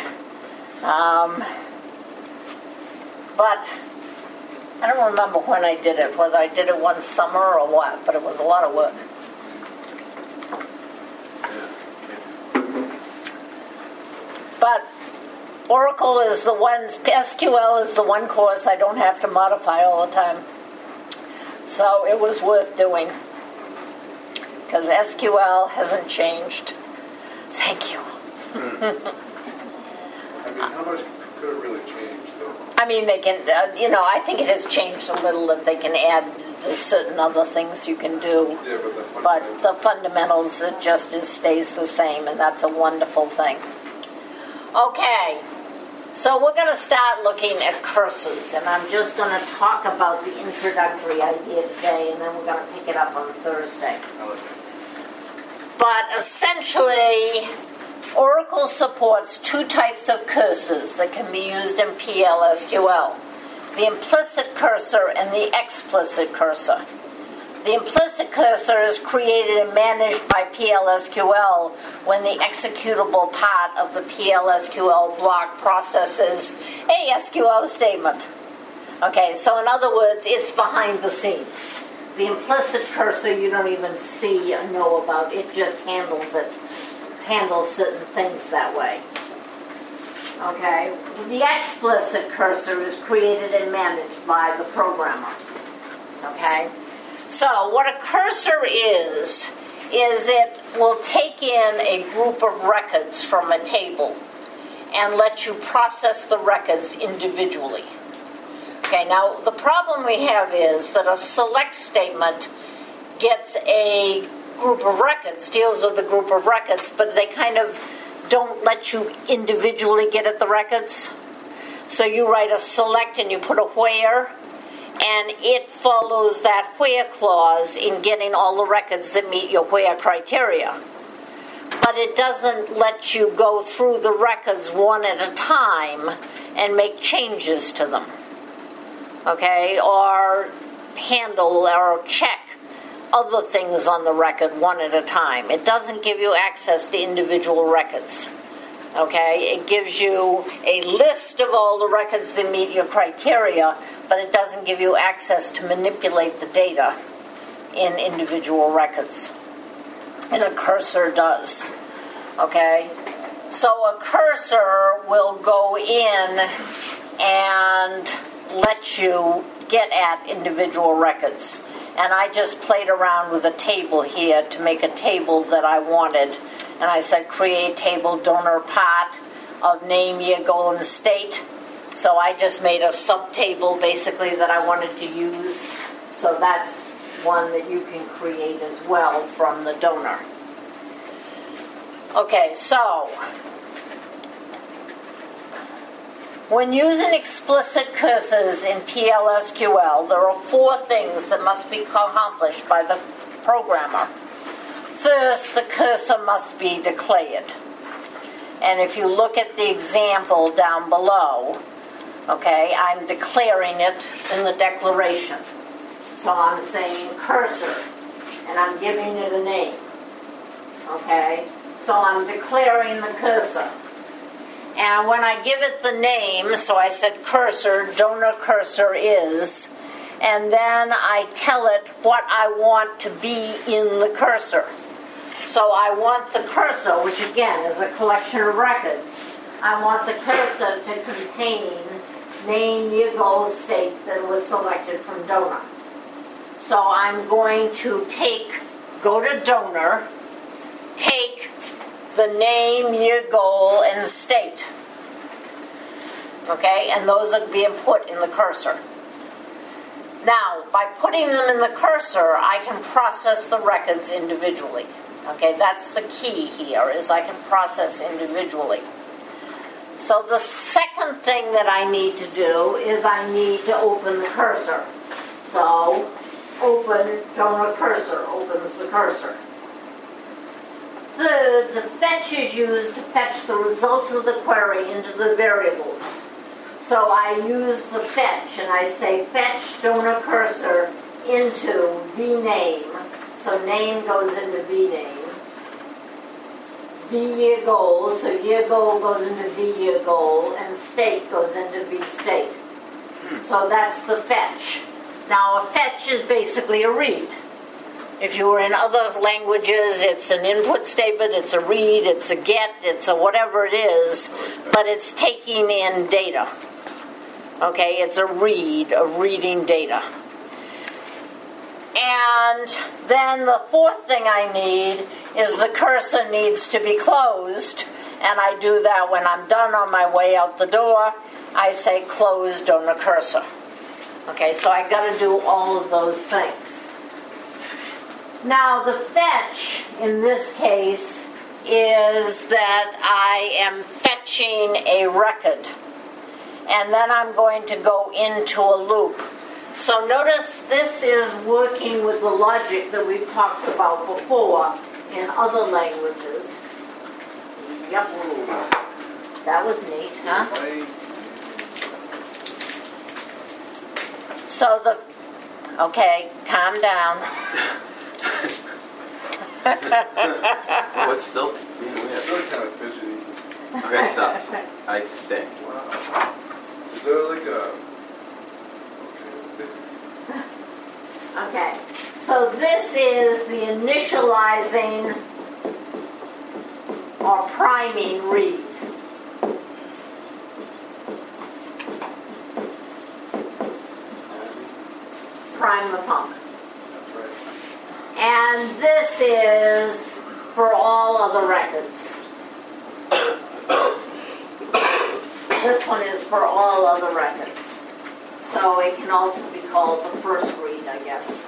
But I don't remember when I did it, whether I did it one summer or what, but it was a lot of work. But Oracle is the one, SQL is the one course I don't have to modify all the time. So it was worth doing, because SQL hasn't changed. Thank you. mean, how much could it really change, though? I mean, they can, I think it has changed a little that they can add certain other things you can do. Yeah, But the fundamentals, it just stays the same, and that's a wonderful thing. Okay, so we're going to start looking at cursors, and I'm just going to talk about the introductory idea today, and then we're going to pick it up on Thursday. I like that. But essentially, Oracle supports two types of cursors that can be used in PLSQL. The implicit cursor and the explicit cursor. The implicit cursor is created and managed by PLSQL when the executable part of the PLSQL block processes a SQL statement. Okay, so in other words, it's behind the scenes. The implicit cursor you don't even see or know about. It just handles certain things that way. Okay, the explicit cursor is created and managed by the programmer. Okay, so what a cursor is it will take in a group of records from a table and let you process the records individually. Okay, now the problem we have is that a select statement gets a group of records, deals with a group of records, but they kind of don't let you individually get at the records. So you write a select and you put a where, and it follows that where clause in getting all the records that meet your where criteria. But it doesn't let you go through the records one at a time and make changes to them. Okay, or handle or check other things on the record one at a time. It doesn't give you access to individual records. Okay, it gives you a list of all the records that meet your criteria, but it doesn't give you access to manipulate the data in individual records. And a cursor does. Okay, so a cursor will go in and let you get at individual records. And I just played around with a table here to make a table that I wanted. And I said, create table donor part of name, year, goal, and state. So I just made a subtable basically that I wanted to use. So that's one that you can create as well from the donor. Okay, so when using explicit cursors in PLSQL, there are 4 things that must be accomplished by the programmer. First, the cursor must be declared. And if you look at the example down below, okay, I'm declaring it in the declaration. So I'm saying cursor, and I'm giving it a name. Okay, so I'm declaring the cursor. And when I give it the name, so I said cursor, donor cursor is, and then I tell it what I want to be in the cursor. So I want the cursor, which again is a collection of records, I want the cursor to contain name, year, goal, state that was selected from donor. So I'm going to go to donor, take the name, year, goal, and state. Okay, and those are being put in the cursor. Now, by putting them in the cursor, I can process the records individually. Okay, that's the key here, is I can process individually. So the second thing that I need to do is I need to open the cursor. So, open donor cursor, opens the cursor. Third, the fetch is used to fetch the results of the query into the variables. So I use the fetch, and I say fetch donor cursor into vName. So name goes into vName. vYear goal, so year goal goes into vYear goal, and state goes into vState. So that's the fetch. Now a fetch is basically a read. If you were in other languages, it's an input statement, it's a read, it's a get, it's a whatever it is, but it's taking in data. Okay, it's a read of reading data. And then the fourth thing I need is the cursor needs to be closed, And I do that when I'm done on my way out the door. I say close donor cursor. Okay, so I got to do all of those things. Now the fetch in this case is that I am fetching a record. And then I'm going to go into a loop. So notice this is working with the logic that we've talked about before in other languages. Yep. That was neat, huh? So okay, calm down. Oh, it's still being It's weird. still kind of fidgety. Okay, stop. I think. Wow. Is there like a... Okay. Okay, so this is the initializing or priming read. Prime the pump. That's right. And this is for all other records. This one is for all other records. So it can also be called the first read, I guess.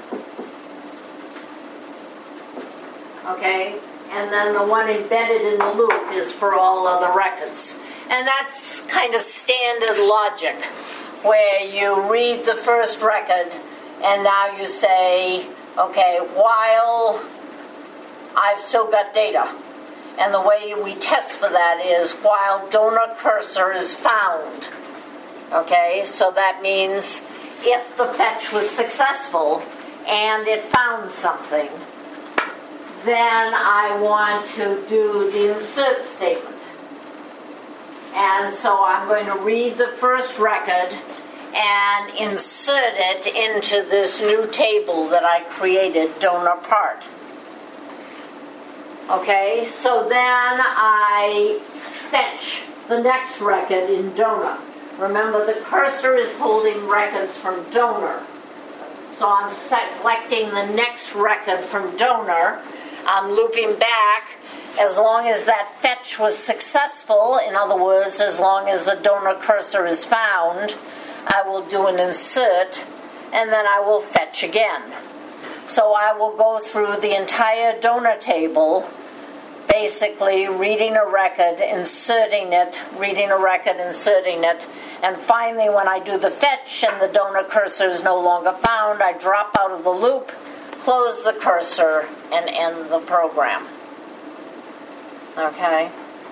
Okay? And then the one embedded in the loop is for all other records. And that's kind of standard logic, where you read the first record and now you say, okay, while I've still got data. And the way we test for that is while donor cursor is found. Okay, so that means if the fetch was successful and it found something, then I want to do the insert statement. And so I'm going to read the first record and insert it into this new table that I created, donor part. Okay, so then I fetch the next record in donor. Remember, the cursor is holding records from donor. So I'm selecting the next record from donor. I'm looping back as long as that fetch was successful. In other words, as long as the donor cursor is found, I will do an insert, and then I will fetch again. So I will go through the entire donor table, basically reading a record, inserting it, reading a record, inserting it, and finally when I do the fetch and the donor cursor is no longer found, I drop out of the loop, close the cursor, and end the program. Okay?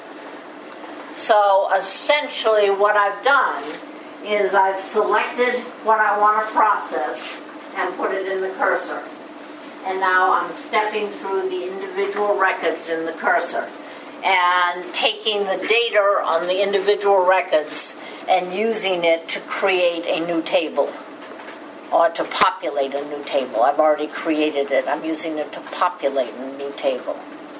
So essentially what I've done is I've selected what I want to process and put it in the cursor. And now I'm stepping through the individual records in the cursor and taking the data on the individual records and using it to create a new table or to populate a new table. I've already created it. I'm using it to populate a new table.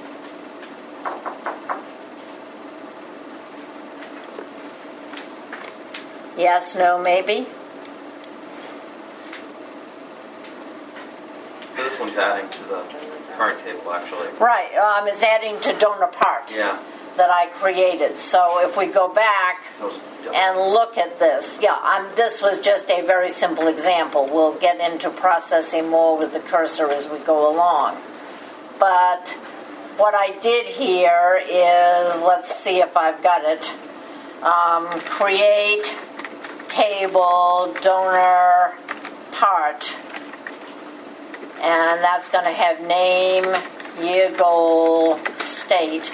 Yes, no, maybe? This one's adding to the current table, actually. Right, it's adding to donor part Yeah. that I created. So if we go back So just and look at this, this was just a very simple example. We'll get into processing more with the cursor as we go along. But what I did here is, let's see if I've got it, create table donor part. And that's going to have name, year, goal, state.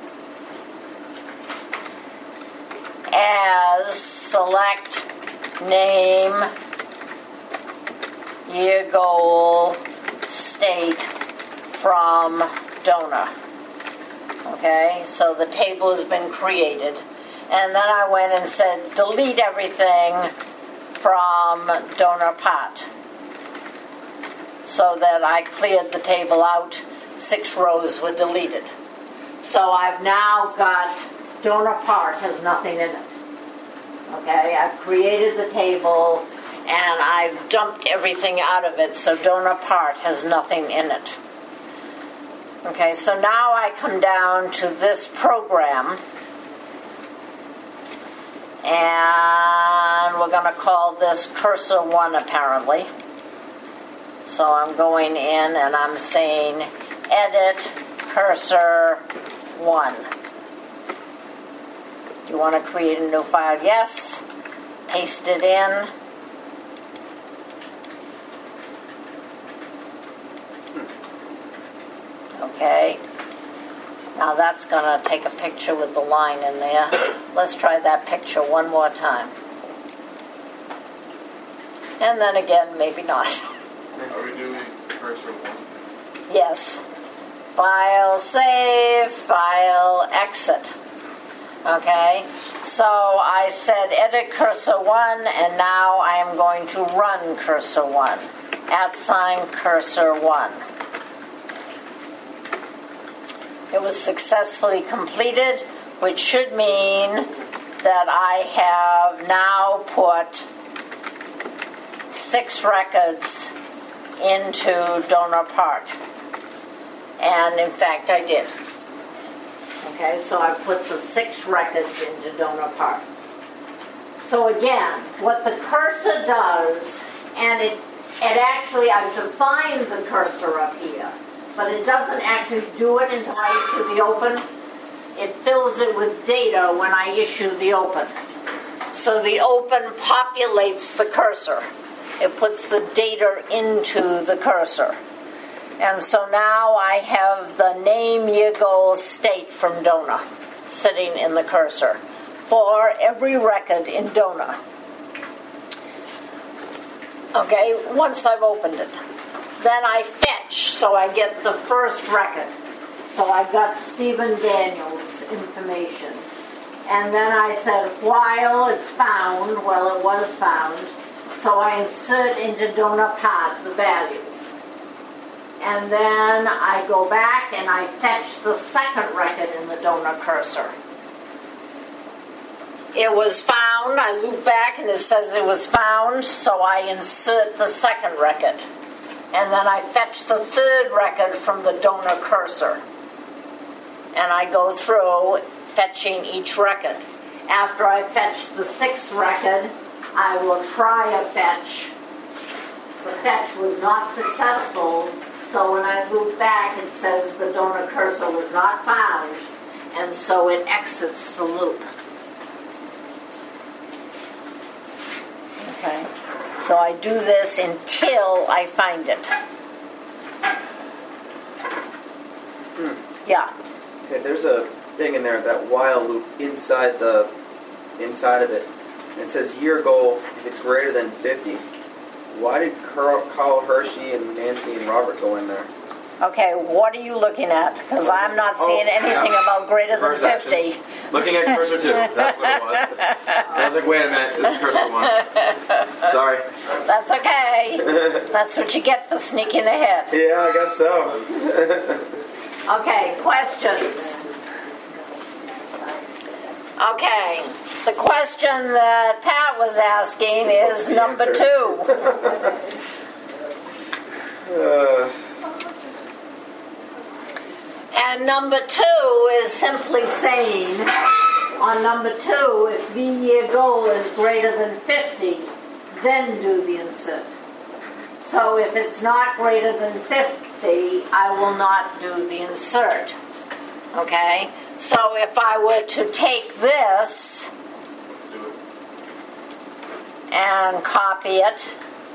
As select name, year, goal, state from donor. Okay, so the table has been created. And then I went and said delete everything from donor part, so that I cleared the table out. 6 rows were deleted. So I've now got donor part has nothing in it. Okay, I've created the table and I've dumped everything out of it, so donor part has nothing in it. Okay, so now I come down to this program, and we're going to call this cursor 1 apparently. So I'm going in and I'm saying edit cursor 1. Do you want to create a new file? Yes. Paste it in. Okay. Now that's going to take a picture with the line in there. Let's try that picture one more time. And then again, maybe not. Are we doing cursor 1? Yes. File, save, file, exit. Okay. So I said edit cursor 1, and now I am going to run cursor 1. @ cursor 1. It was successfully completed, which should mean that I have now put 6 records into donor part. And in fact, I did. Okay, so I put the 6 records into donor part. So again, what the cursor does, and it actually, I've defined the cursor up here, but it doesn't actually do it until I issue the open. It fills it with data when I issue the open. So the open populates the cursor. It puts the data into the cursor. And so now I have the name, year, goal, state from DONA sitting in the cursor for every record in DONA. Okay, once I've opened it. Then I fetch, so I get the first record. So I got Stephen Daniels information. And then I said, while it's found, well, it was found, so I insert into donor part the values. And then I go back and I fetch the second record in the donor cursor. It was found, I loop back and it says it was found, so I insert the second record. And then I fetch the third record from the donor cursor. And I go through fetching each record. After I fetch the 6th record, I will try a fetch. The fetch was not successful, so when I loop back, it says the donor cursor was not found, and so it exits the loop. Okay, so I do this until I find it. Yeah. Okay, there's a thing in there, that while loop inside of it. And it says year goal if it's greater than 50. Why did Carl Hershey and Nancy and Robert go in there? Okay, what are you looking at? Because I'm not seeing anything about greater than 50. Looking at cursor 2. That's what it was. I was like, wait a minute, this is cursor 1. Sorry. That's okay. That's what you get for sneaking ahead. Yeah, I guess so. Okay, questions? Okay, the question that Pat was asking is number 2. And number 2 is simply saying, on number 2, if the year goal is greater than 50, then do the insert. So if it's not greater than 50, I will not do the insert. Okay? So if I were to take this and copy it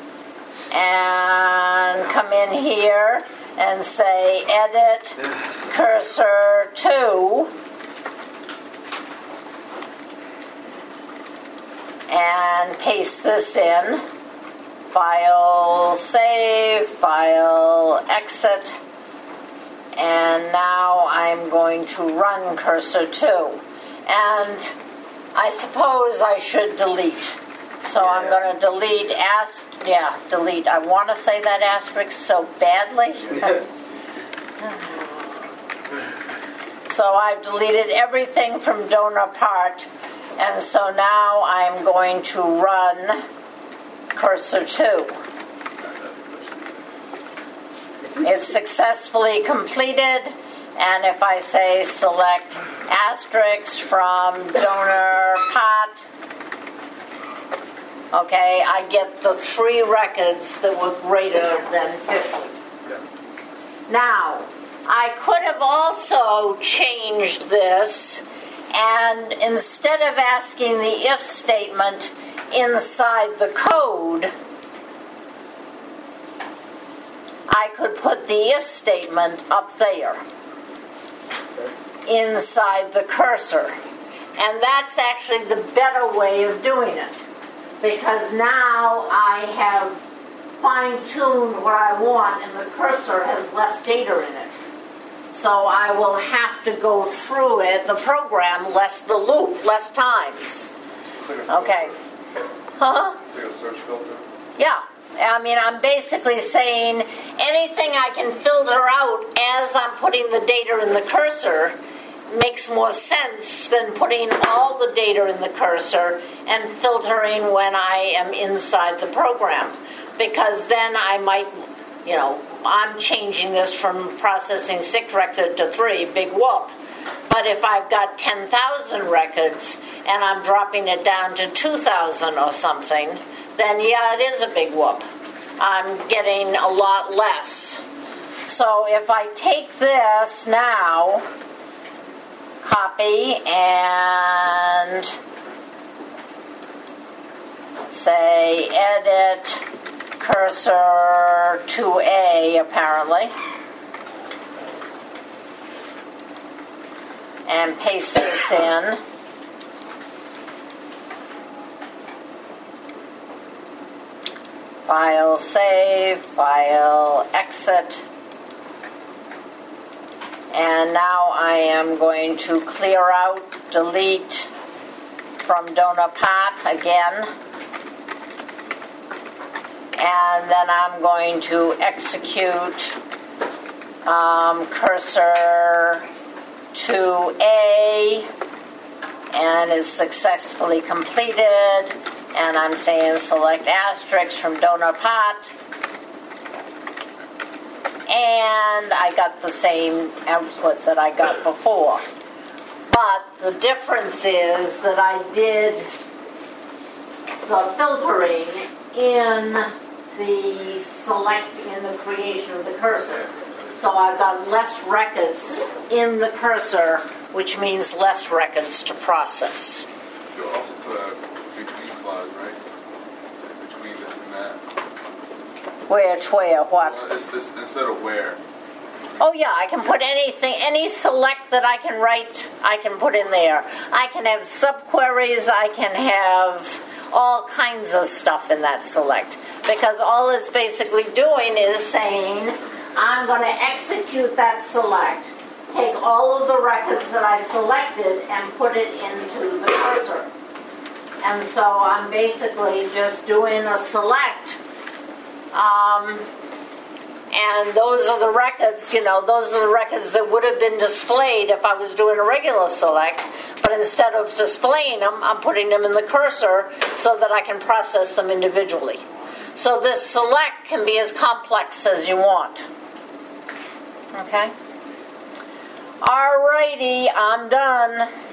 and come in here and say edit cursor 2 and paste this in, file save, file exit, and now I'm going to run cursor 2. And I suppose I should delete. So I'm going to delete delete. I want to say that asterisk so badly. So I've deleted everything from donor part, and so now I'm going to run cursor 2. It's successfully completed, and if I say select asterisks from donor pot, okay, I get the 3 records that were greater than 50. Now, I could have also changed this, and instead of asking the if statement inside the code, I could put the if statement up there inside the cursor. And that's actually the better way of doing it, because now I have fine-tuned what I want and the cursor has less data in it. So I will have to go through it, the program, less the loop, less times. It's like a Okay. filter. Huh? It's like a search filter. Yeah. I mean, I'm basically saying anything I can filter out as I'm putting the data in the cursor makes more sense than putting all the data in the cursor and filtering when I am inside the program. Because then I might, I'm changing this from processing 6 records to 3, big whoop. But if I've got 10,000 records and I'm dropping it down to 2,000 or something, then yeah, it is a big whoop. I'm getting a lot less. So if I take this now, copy, and say edit cursor to A, apparently, and paste this in. File save, file exit. And now I am going to clear out, delete from donor pot again. And then I'm going to execute cursor to A, and it's successfully completed. And I'm saying select asterisks from donor pot. And I got the same output that I got before. But the difference is that I did the filtering in the creation of the cursor. So I've got less records in the cursor, which means less records to process. You'll also put a between clause, right? Between this and that. Where, what? Well, it's this instead of where. Oh yeah, I can put anything, any select that I can write, I can put in there. I can have subqueries, I can have all kinds of stuff in that select. Because all it's basically doing is saying, I'm going to execute that select, take all of the records that I selected and put it into the cursor. And so I'm basically just doing a select. And those are the records, those are the records that would have been displayed if I was doing a regular select. But instead of displaying them, I'm putting them in the cursor so that I can process them individually. So this select can be as complex as you want. Okay? Alrighty, I'm done.